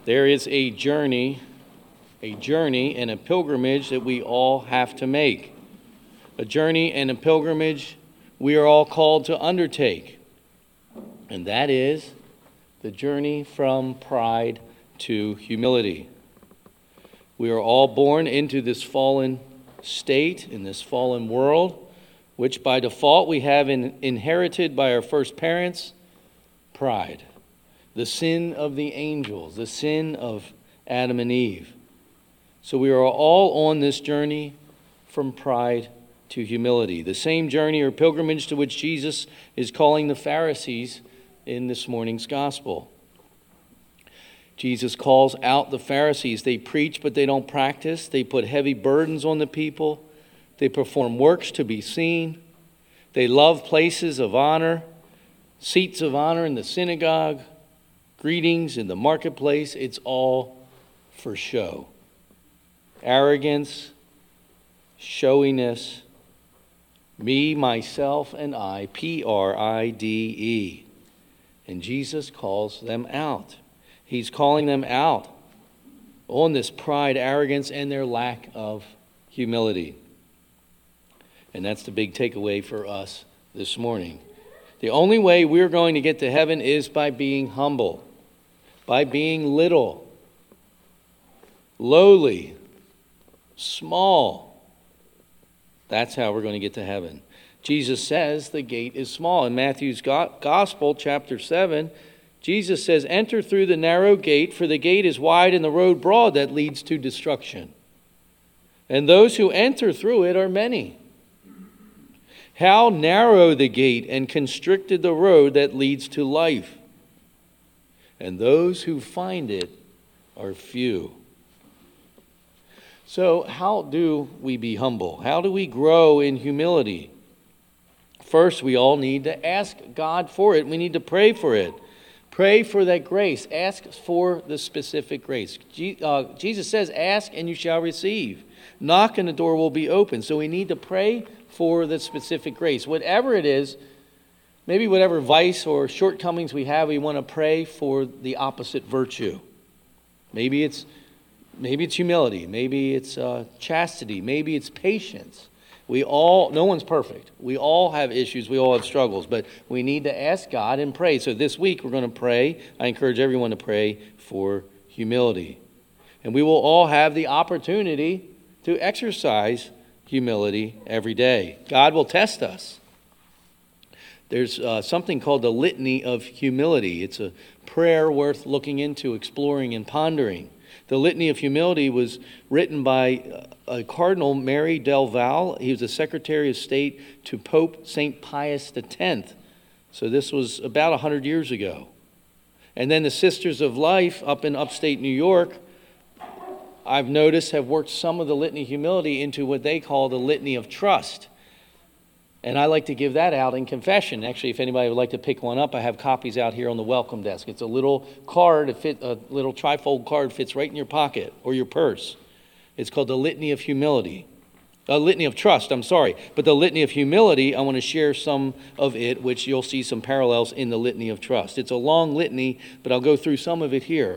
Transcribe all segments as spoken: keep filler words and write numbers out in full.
There is a journey, a journey and a pilgrimage that we all have to make. A journey and a pilgrimage we are all called to undertake. And that is the journey from pride to humility. We are all born into this fallen state, in this fallen world, which by default we have in, inherited by our first parents, pride. The sin of the angels, the sin of Adam and Eve. So we are all on this journey from pride to humility. The same journey or pilgrimage to which Jesus is calling the Pharisees in this morning's gospel. Jesus calls out the Pharisees. They preach, but they don't practice. They put heavy burdens on the people. They perform works to be seen. They love places of honor, seats of honor in the synagogue, greetings in the marketplace. It's all for show. Arrogance, showiness, me, myself, and I, P R I D E. And Jesus calls them out. He's calling them out on this pride, arrogance, and their lack of humility. And that's the big takeaway for us this morning. The only way we're going to get to heaven is by being humble, by being little, lowly, small. That's how we're going to get to heaven. Jesus says the gate is small. In Matthew's Gospel, chapter seven, Jesus says, enter through the narrow gate, for the gate is wide and the road broad that leads to destruction. And those who enter through it are many. How narrow the gate and constricted the road that leads to life. And those who find it are few. So how do we be humble? How do we grow in humility? First, we all need to ask God for it. We need to pray for it. Pray for that grace. Ask for the specific grace. Jesus says, ask and you shall receive. Knock and the door will be open. So we need to pray for the specific grace. Whatever it is, maybe whatever vice or shortcomings we have, we want to pray for the opposite virtue. Maybe it's maybe it's humility. Maybe it's uh, chastity. Maybe it's patience. We all, no one's perfect. We all have issues. We all have struggles. But we need to ask God and pray. So this week we're going to pray. I encourage everyone to pray for humility. And we will all have the opportunity to exercise humility every day. God will test us. There's uh, something called the Litany of Humility. It's a prayer worth looking into, exploring, and pondering. The Litany of Humility was written by uh, Cardinal Mary Del Val. He was the Secretary of State to Pope Saint Pius the tenth. So this was about one hundred years ago. And then the Sisters of Life up in upstate New York, I've noticed, have worked some of the Litany of Humility into what they call the Litany of Trust. And I like to give that out in confession. Actually, if anybody would like to pick one up, I have copies out here on the welcome desk. It's a little card, a, fit, a little trifold card, fits right in your pocket or your purse. It's called the Litany of Humility. A Litany of Trust, I'm sorry. But the Litany of Humility, I want to share some of it, which you'll see some parallels in the Litany of Trust. It's a long litany, but I'll go through some of it here.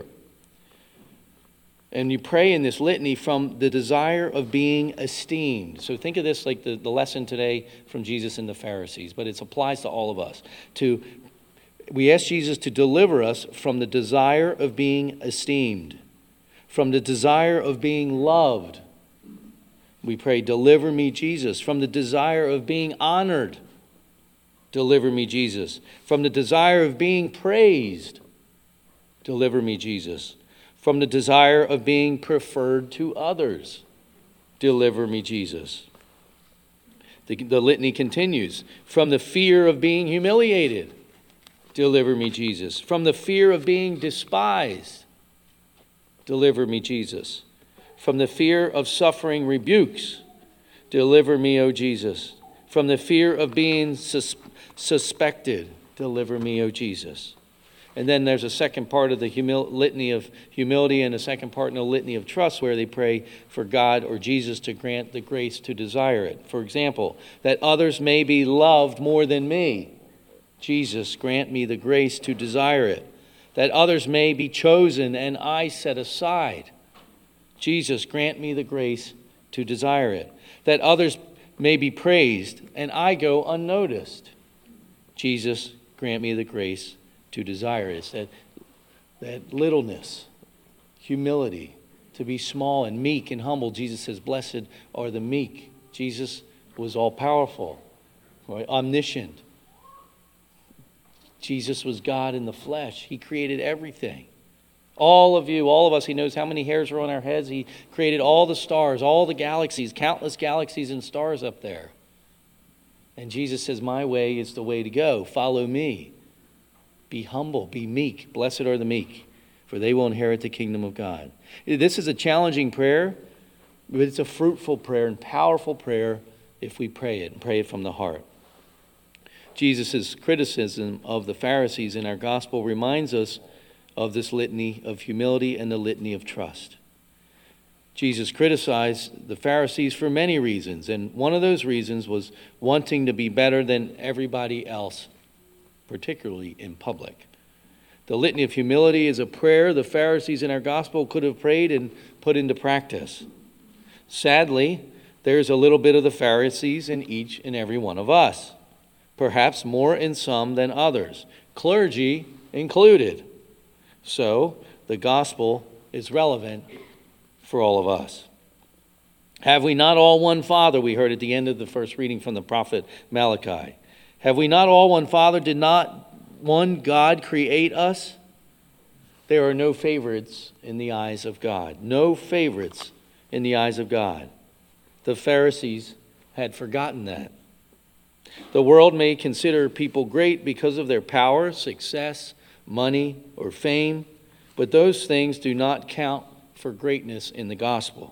And you pray in this litany from the desire of being esteemed. So think of this like the, the lesson today from Jesus and the Pharisees, but it applies to all of us. To, we ask Jesus to deliver us from the desire of being esteemed, from the desire of being loved. We pray, deliver me, Jesus. From the desire of being honored, deliver me, Jesus. From the desire of being praised, deliver me, Jesus. From the desire of being preferred to others, deliver me, Jesus. The, the litany continues. From the fear of being humiliated, deliver me, Jesus. From the fear of being despised, deliver me, Jesus. From the fear of suffering rebukes, deliver me, O Jesus. From the fear of being sus- suspected, deliver me, O Jesus. And then there's a second part of the humil- litany of humility and a second part in the litany of trust where they pray for God or Jesus to grant the grace to desire it. For example, that others may be loved more than me. Jesus, grant me the grace to desire it. that others may be chosen and I set aside. Jesus, grant me the grace to desire it. That others may be praised and I go unnoticed. Jesus, grant me the grace to desire it. It's that, that littleness, humility, to be small and meek and humble. Jesus says, blessed are the meek. Jesus was all-powerful, right? Omniscient. Jesus was God in the flesh. He created everything. All of you, all of us, he knows how many hairs are on our heads. He created all the stars, all the galaxies, countless galaxies and stars up there. And Jesus says, my way is the way to go. Follow me. Be humble, be meek. Blessed are the meek, for they will inherit the kingdom of God. This is a challenging prayer, but it's a fruitful prayer and powerful prayer if we pray it and pray it from the heart. Jesus' criticism of the Pharisees in our gospel reminds us of this litany of humility and the litany of trust. Jesus criticized the Pharisees for many reasons, and one of those reasons was wanting to be better than everybody else, particularly in public. The litany of humility is a prayer the Pharisees in our gospel could have prayed and put into practice. Sadly, there's a little bit of the Pharisees in each and every one of us, perhaps more in some than others, clergy included. So, the gospel is relevant for all of us. Have we not all one Father? We heard at the end of the first reading from the prophet Malachi. Have we not all one Father? Did not one God create us? There are no favorites in the eyes of God. No favorites in the eyes of God. The Pharisees had forgotten that. The world may consider people great because of their power, success, money, or fame, but those things do not count for greatness in the gospel.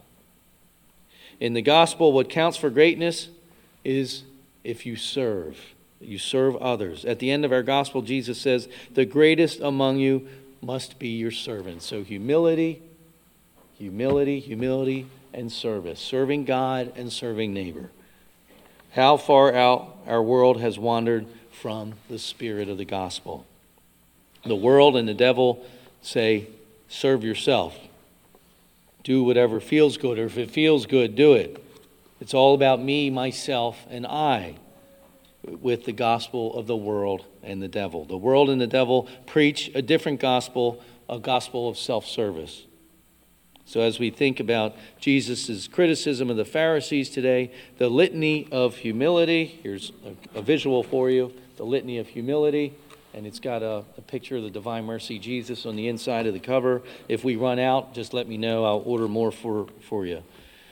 In the gospel, what counts for greatness is if you serve. You serve others. At the end of our gospel, Jesus says, the greatest among you must be your servant. So humility, humility, humility, and service. Serving God and serving neighbor. How far out our world has wandered from the spirit of the gospel. The world and the devil say, serve yourself. Do whatever feels good, or if it feels good, do it. It's all about me, myself, and I, with the gospel of the world and the devil. The world and the devil preach a different gospel, a gospel of self-service. So as we think about Jesus' criticism of the Pharisees today, the litany of humility, here's a, a visual for you, the litany of humility, and it's got a, a picture of the Divine Mercy Jesus on the inside of the cover. If we run out, just let me know. I'll order more for, for you.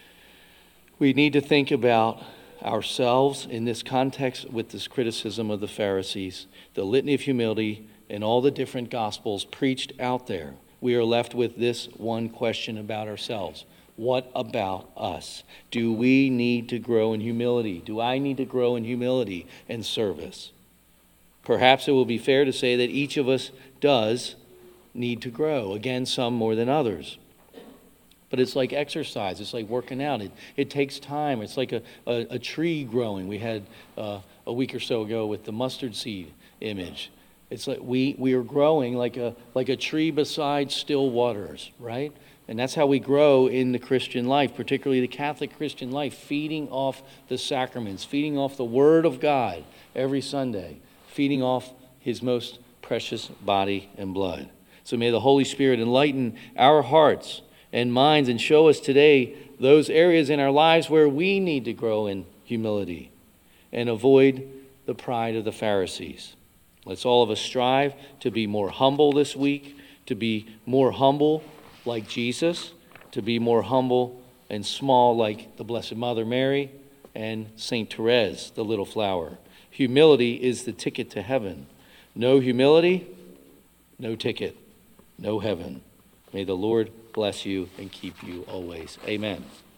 We need to think about ourselves in this context with this criticism of the Pharisees, the litany of humility, and all the different gospels preached out there. We are left with this one question about ourselves. What about us? Do we need to grow in humility? Do I need to grow in humility and service? Perhaps it will be fair to say that each of us does need to grow. Again, some more than others. But it's like exercise. It's like working out. It, it takes time. It's like a, a, a tree growing. We had uh, a week or so ago with the mustard seed image. It's like we, we are growing like a, like a tree beside still waters, right? And that's how we grow in the Christian life, particularly the Catholic Christian life, feeding off the sacraments, feeding off the Word of God every Sunday, feeding off His most precious body and blood. So may the Holy Spirit enlighten our hearts and minds and show us today those areas in our lives where we need to grow in humility and avoid the pride of the Pharisees. Let's all of us strive to be more humble this week, to be more humble like Jesus, to be more humble and small like the Blessed Mother Mary and Saint Therese, the little flower. Humility is the ticket to heaven. No humility, no ticket, no heaven. May the Lord bless you and keep you always. Amen.